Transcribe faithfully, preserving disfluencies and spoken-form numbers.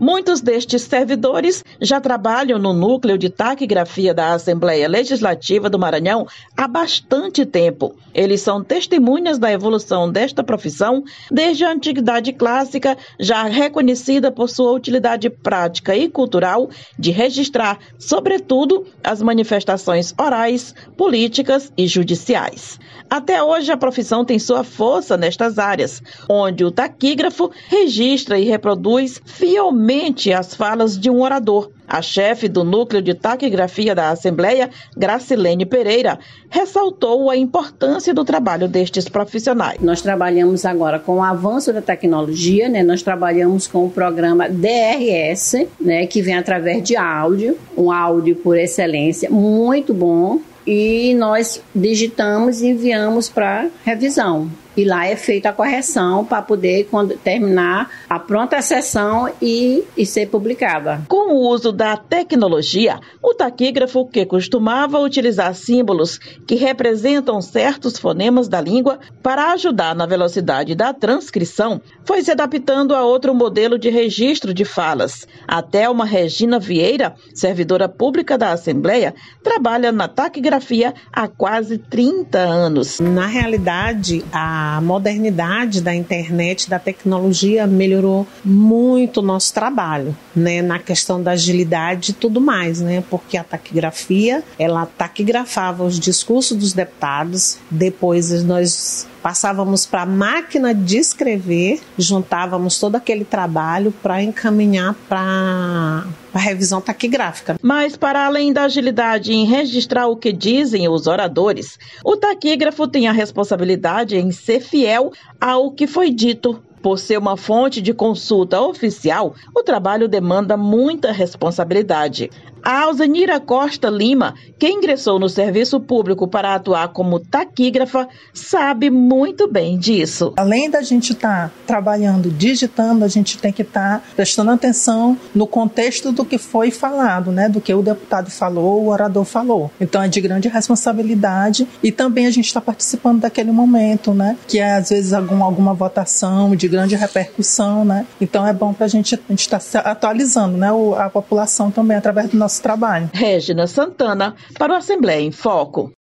Muitos destes servidores já trabalham no núcleo de taquigrafia da Assembleia Legislativa do Maranhão há bastante tempo. Eles são testemunhas da evolução desta profissão desde a antiguidade clássica, já reconhecida por sua utilidade prática e cultural de registrar, sobretudo, as manifestações orais, políticas e judiciais. Até hoje, a profissão tem sua força nestas áreas, onde o taquígrafo registra e reproduz fielmente as falas de um orador. A chefe do Núcleo de Taquigrafia da Assembleia, Gracilene Pereira, ressaltou a importância do trabalho destes profissionais. Nós trabalhamos agora com o avanço da tecnologia, né? Nós trabalhamos com o programa D R S, né? Que vem através de áudio, um áudio por excelência, muito bom. E nós digitamos e enviamos para revisão. E lá é feita a correção para poder, quando terminar, a pronta sessão e, e ser publicada. Com o uso da tecnologia, o taquígrafo, que costumava utilizar símbolos que representam certos fonemas da língua para ajudar na velocidade da transcrição, foi se adaptando a outro modelo de registro de falas. A Thelma Regina Vieira, servidora pública da Assembleia, trabalha na taquigrafia há quase trinta anos. Na realidade, a A modernidade da internet, da tecnologia, melhorou muito o nosso trabalho, né? Na questão da agilidade e tudo mais, né? Porque a taquigrafia, ela taquigrafava os discursos dos deputados, depois nós passávamos para a máquina de escrever, juntávamos todo aquele trabalho para encaminhar para a revisão taquigráfica. Mas, para além da agilidade em registrar o que dizem os oradores, o taquígrafo tem a responsabilidade em ser fiel ao que foi dito. Por ser uma fonte de consulta oficial, o trabalho demanda muita responsabilidade. A Alzenira Costa Lima, que ingressou no serviço público para atuar como taquígrafa, sabe muito bem disso. Além da gente estar tá trabalhando, digitando, a gente tem que estar tá prestando atenção no contexto do que foi falado, né? Do que o deputado falou, o orador falou. Então é de grande responsabilidade e também a gente está participando daquele momento, né? Que é às vezes algum, alguma votação de grande repercussão, né? Então é bom para a gente estar tá atualizando, né? O, a população também através do nosso trabalho. Régina Santana, para o Assembleia em Foco.